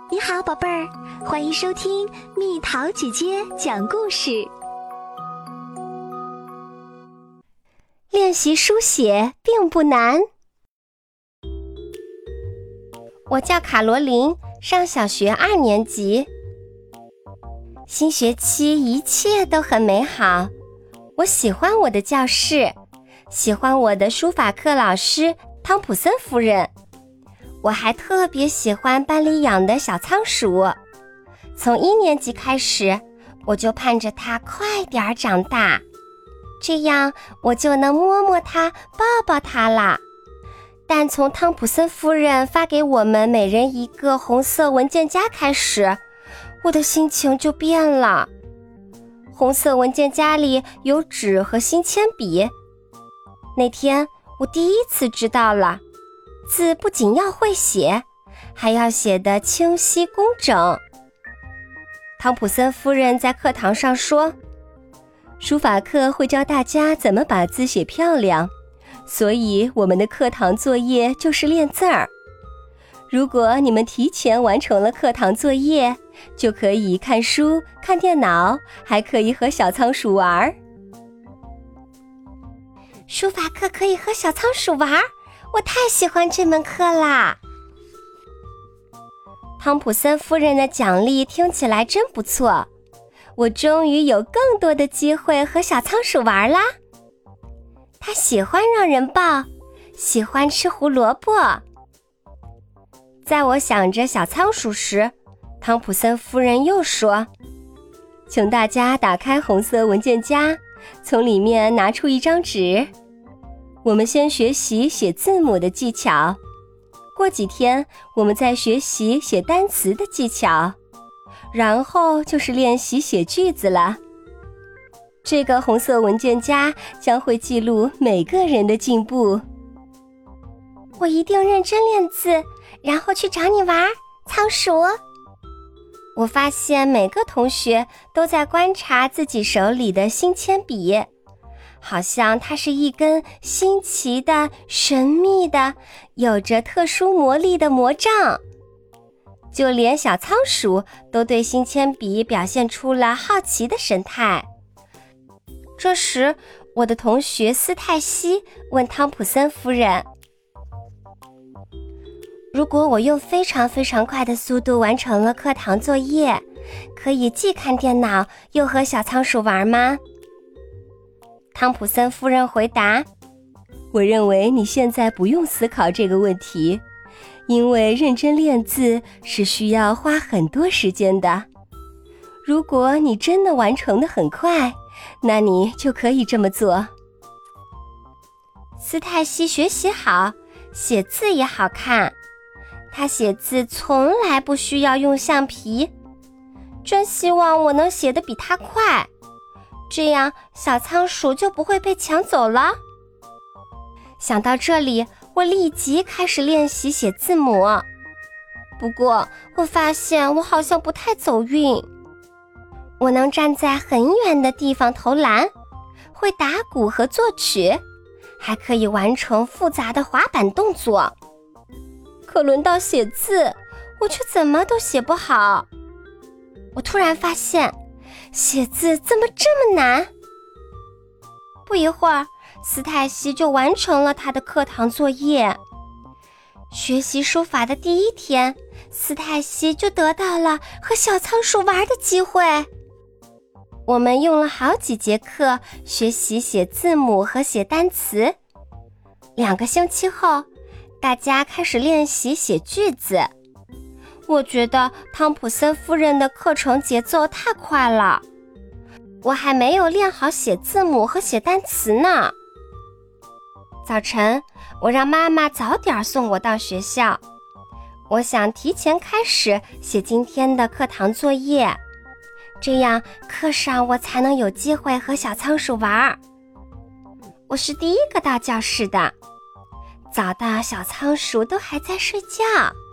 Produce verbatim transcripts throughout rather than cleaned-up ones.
你好，宝贝儿，欢迎收听蜜桃姐姐讲故事。 练习书写并不难。我叫卡罗琳，上小学二年级。新学期一切都很美好，我喜欢我的教室，喜欢我的书法课老师汤普森夫人。我还特别喜欢班里养的小仓鼠，从一年级开始，我就盼着它快点长大，这样我就能摸摸它、抱抱它啦。但从汤普森夫人发给我们每人一个红色文件夹开始，我的心情就变了。红色文件夹里有纸和新铅笔，那天我第一次知道了，字不仅要会写，还要写得清晰工整。汤普森夫人在课堂上说，书法课会教大家怎么把字写漂亮，所以我们的课堂作业就是练字儿。如果你们提前完成了课堂作业，就可以看书、看电脑，还可以和小仓鼠玩。书法课可以和小仓鼠玩，我太喜欢这门课啦！汤普森夫人的奖励听起来真不错，我终于有更多的机会和小仓鼠玩啦。他喜欢让人抱，喜欢吃胡萝卜。在我想着小仓鼠时，汤普森夫人又说，请大家打开红色文件夹，从里面拿出一张纸。我们先学习写字母的技巧，过几天我们再学习写单词的技巧，然后就是练习写句子了。这个红色文件夹将会记录每个人的进步。我一定认真练字，然后去找你玩，仓鼠。我发现每个同学都在观察自己手里的新铅笔，好像它是一根新奇的、神秘的、有着特殊魔力的魔杖。就连小仓鼠都对新铅笔表现出了好奇的神态。这时，我的同学斯泰西问汤普森夫人，如果我用非常非常快的速度完成了课堂作业，可以既看电脑又和小仓鼠玩吗？汤普森夫人回答，我认为你现在不用思考这个问题，因为认真练字是需要花很多时间的。如果你真的完成得很快，那你就可以这么做。斯泰西学习好，写字也好看，他写字从来不需要用橡皮，真希望我能写得比他快，这样小仓鼠就不会被抢走了。想到这里，我立即开始练习写字母。不过我发现我好像不太走运。我能站在很远的地方投篮，会打鼓和作曲，还可以完成复杂的滑板动作。可轮到写字，我却怎么都写不好。我突然发现，写字怎么这么难？不一会儿，斯泰西就完成了他的课堂作业。学习书法的第一天，斯泰西就得到了和小仓鼠玩的机会。我们用了好几节课学习写字母和写单词。两个星期后，大家开始练习写句子。我觉得汤普森夫人的课程节奏太快了，我还没有练好写字母和写单词呢。早晨，我让妈妈早点送我到学校，我想提前开始写今天的课堂作业，这样课上我才能有机会和小仓鼠玩。我是第一个到教室的，早到小仓鼠都还在睡觉。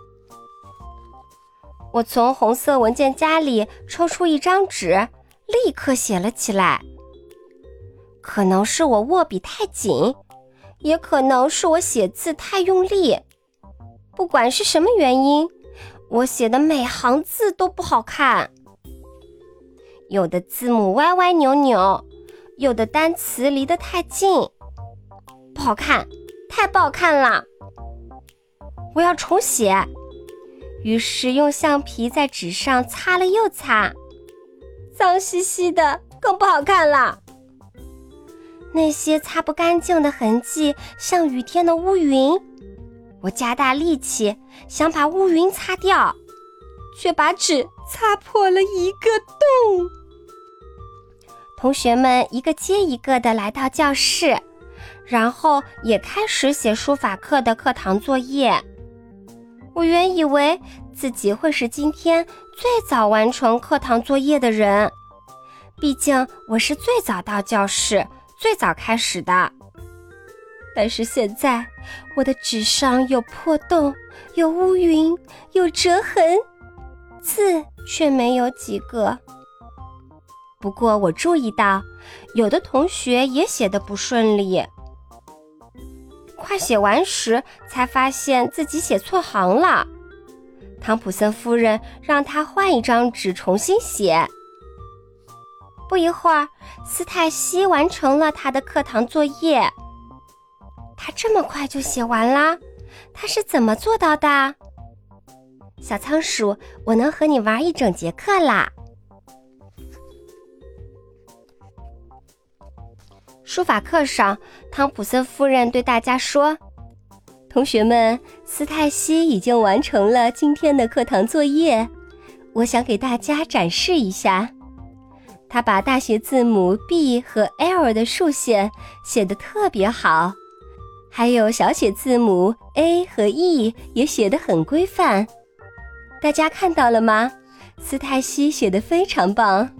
我从红色文件夹里抽出一张纸，立刻写了起来。可能是我握笔太紧，也可能是我写字太用力。不管是什么原因， 我写的每行字都不好看，有的字母歪歪扭扭，有的单词离得太近，不好看，太不好看了。我要重写，于是用橡皮在纸上擦了又擦，脏兮兮的，更不好看了。那些擦不干净的痕迹像雨天的乌云，我加大力气想把乌云擦掉，却把纸擦破了一个洞。同学们一个接一个地来到教室，然后也开始写书法课的课堂作业。我原以为自己会是今天最早完成课堂作业的人，毕竟我是最早到教室最早开始的。但是现在我的纸上有破洞，有乌云，有折痕，字却没有几个。不过我注意到有的同学也写得不顺利，快写完时才发现自己写错行了。汤普森夫人让他换一张纸重新写。不一会儿，斯泰西完成了他的课堂作业。他这么快就写完啦？他是怎么做到的？小仓鼠，我能和你玩一整节课啦！书法课上，汤普森夫人对大家说，同学们，斯泰西已经完成了今天的课堂作业，我想给大家展示一下。他把大写字母 B 和 L 的竖线写得特别好，还有小写字母 A 和 E 也写得很规范。大家看到了吗？斯泰西写得非常棒。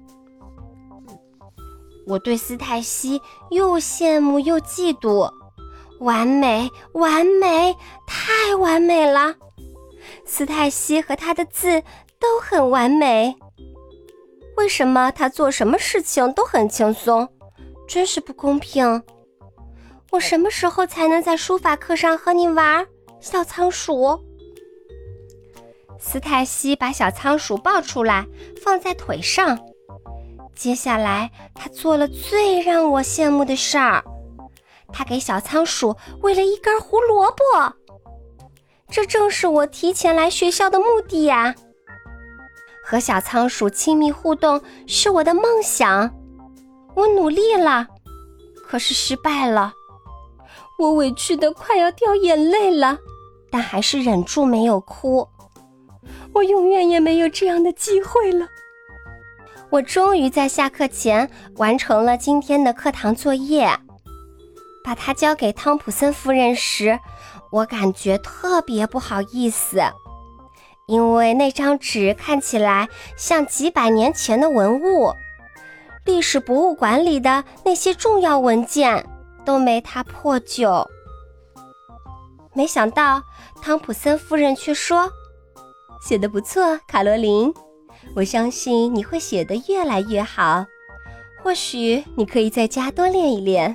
我对斯泰西又羡慕又嫉妒，完美，完美，太完美了！斯泰西和他的字都很完美。为什么他做什么事情都很轻松？真是不公平。我什么时候才能在书法课上和你玩，小仓鼠？斯泰西把小仓鼠抱出来，放在腿上。接下来，他做了最让我羡慕的事儿，他给小仓鼠喂了一根胡萝卜。这正是我提前来学校的目的呀！和小仓鼠亲密互动是我的梦想，我努力了，可是失败了。我委屈得快要掉眼泪了，但还是忍住没有哭。我永远也没有这样的机会了。我终于在下课前完成了今天的课堂作业。把它交给汤普森夫人时，我感觉特别不好意思，因为那张纸看起来像几百年前的文物，历史博物馆里的那些重要文件都没它破旧。没想到汤普森夫人却说，写得不错，卡罗琳，我相信你会写得越来越好，或许你可以在家多练一练。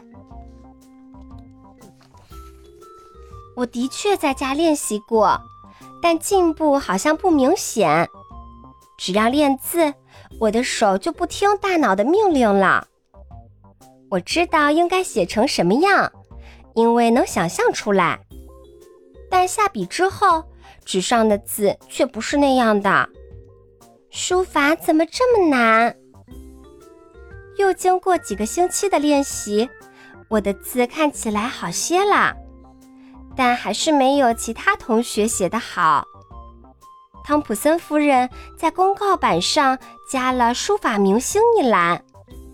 我的确在家练习过，但进步好像不明显。只要练字，我的手就不听大脑的命令了。我知道应该写成什么样，因为能想象出来。但下笔之后，纸上的字却不是那样的。书法怎么这么难？又经过几个星期的练习，我的字看起来好些了，但还是没有其他同学写得好。汤普森夫人在公告板上加了书法明星一栏，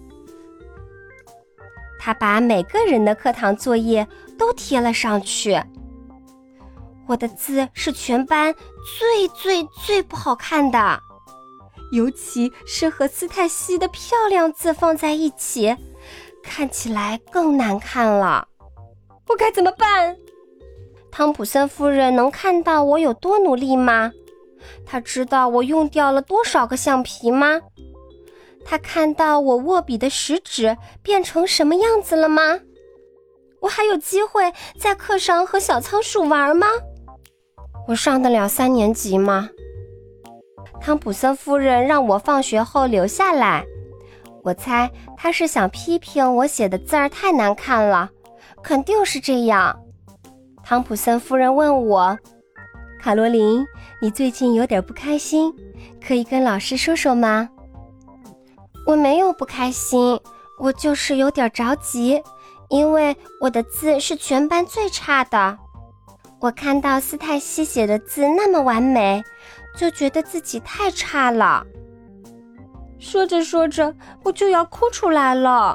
她把每个人的课堂作业都贴了上去。我的字是全班最最最不好看的，尤其是和斯泰西的漂亮字放在一起，看起来更难看了。我该怎么办？汤普森夫人能看到我有多努力吗？她知道我用掉了多少个橡皮吗？她看到我握笔的食指变成什么样子了吗？我还有机会在课上和小仓鼠玩吗？ 我上得了三年级吗？汤普森夫人让我放学后留下来，我猜她是想批评我写的字儿太难看了，肯定是这样。汤普森夫人问我，卡罗琳，你最近有点不开心，可以跟老师说说吗？我没有不开心，我就是有点着急，因为我的字是全班最差的。我看到斯泰西写的字那么完美，就觉得自己太差了。说着说着，我就要哭出来了。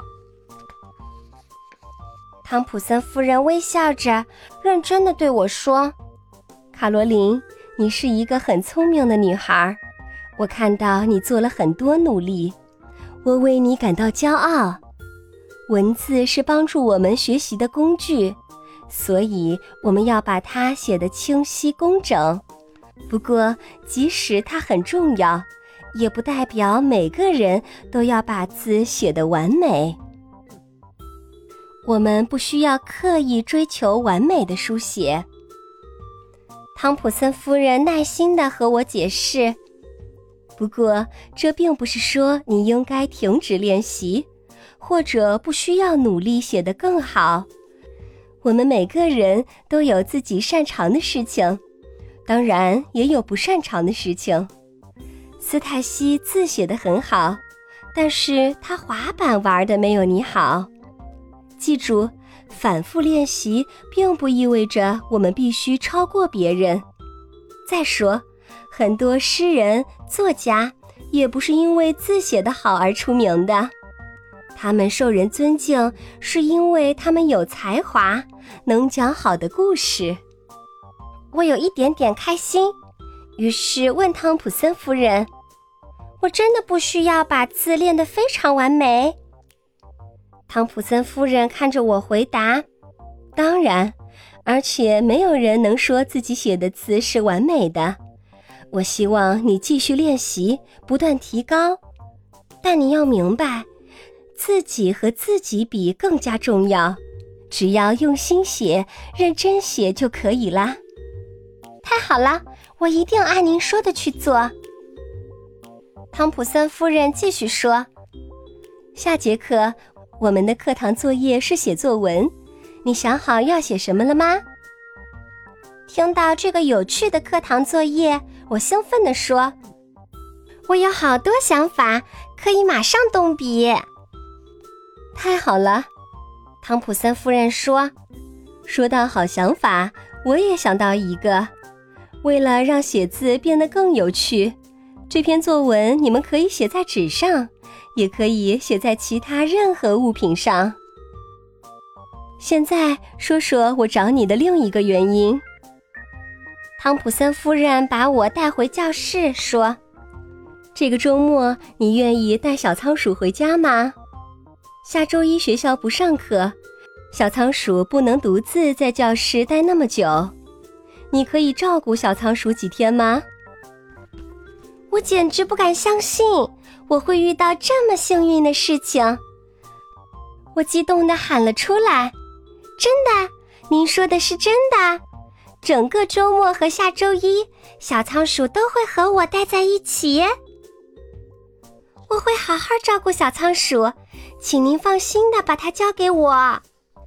汤普森夫人微笑着，认真地对我说，卡罗琳，你是一个很聪明的女孩，我看到你做了很多努力，我为你感到骄傲。文字是帮助我们学习的工具，所以我们要把它写得清晰工整。不过，即使它很重要，也不代表每个人都要把字写得完美。我们不需要刻意追求完美的书写。汤普森夫人耐心地和我解释，不过这并不是说你应该停止练习，或者不需要努力写得更好。我们每个人都有自己擅长的事情，当然也有不擅长的事情。斯泰西字写得很好，但是他滑板玩得没有你好。记住，反复练习并不意味着我们必须超过别人。再说，很多诗人、作家也不是因为字写得好而出名的，他们受人尊敬是因为他们有才华，能讲好的故事。我有一点点开心，于是问汤普森夫人，我真的不需要把字练得非常完美？汤普森夫人看着我回答，当然，而且没有人能说自己写的字是完美的。我希望你继续练习，不断提高。但你要明白，自己和自己比更加重要，只要用心写，认真写就可以啦。太好了，我一定按您说的去做。汤普森夫人继续说，下节课我们的课堂作业是写作文，你想好要写什么了吗？听到这个有趣的课堂作业，我兴奋地说，我有好多想法，可以马上动笔。太好了，汤普森夫人说，说到好想法，我也想到一个。为了让写字变得更有趣，这篇作文你们可以写在纸上，也可以写在其他任何物品上。现在说说我找你的另一个原因。汤普森夫人把我带回教室说，这个周末你愿意带小仓鼠回家吗？下周一学校不上课，小仓鼠不能独自在教室待那么久。你可以照顾小仓鼠几天吗？我简直不敢相信我会遇到这么幸运的事情。我激动地喊了出来，真的？您说的是真的？整个周末和下周一，小仓鼠都会和我待在一起？我会好好照顾小仓鼠，请您放心地把它交给我。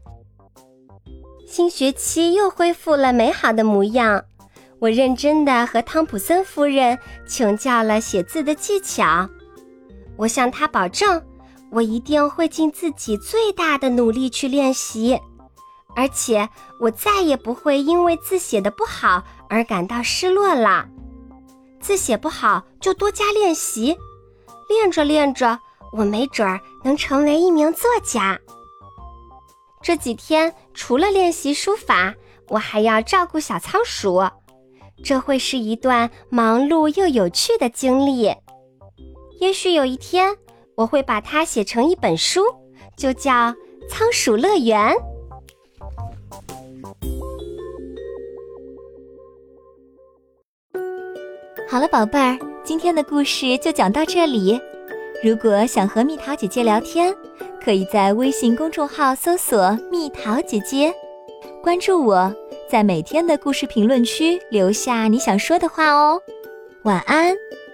新学期又恢复了美好的模样，我认真地和汤普森夫人请教了写字的技巧。我向她保证，我一定会尽自己最大的努力去练习，而且我再也不会因为字写得不好而感到失落了。字写不好就多加练习，练着练着，我没准儿能成为一名作家。这几天除了练习书法，我还要照顾小仓鼠，这会是一段忙碌又有趣的经历。也许有一天，我会把它写成一本书，就叫《仓鼠乐园》。 好了，宝贝儿，今天的故事就讲到这里。如果想和蜜桃姐姐聊天，可以在微信公众号搜索蜜桃姐姐，关注我， 在每天的故事评论区留下你想说的话哦。晚安。